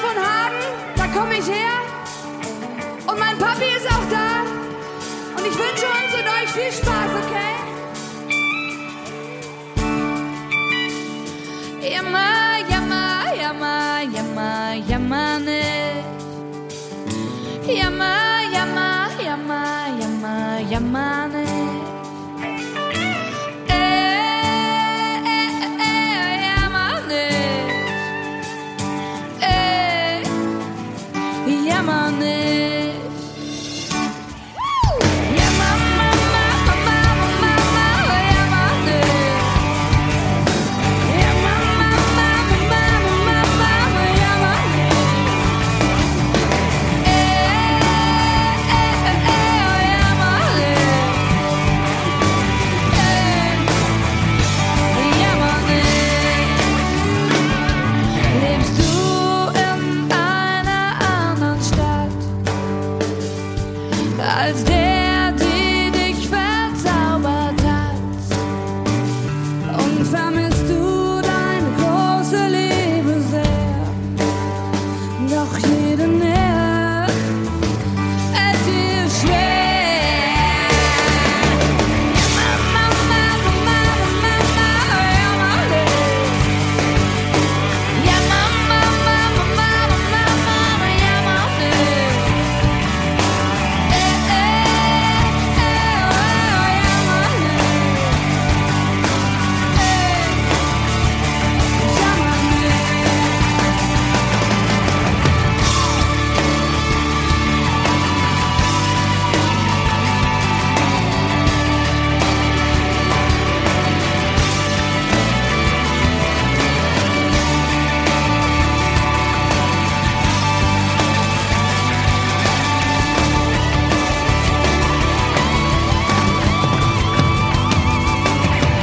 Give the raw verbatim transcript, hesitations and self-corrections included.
von Hagen, da komme ich her. Und mein Papi ist auch da. Und ich wünsche uns und euch viel Spaß, okay? Jammer, jammer, jammer, jammer, jammer nicht. Jammer, jammer, jammer, jammer, jammer nicht.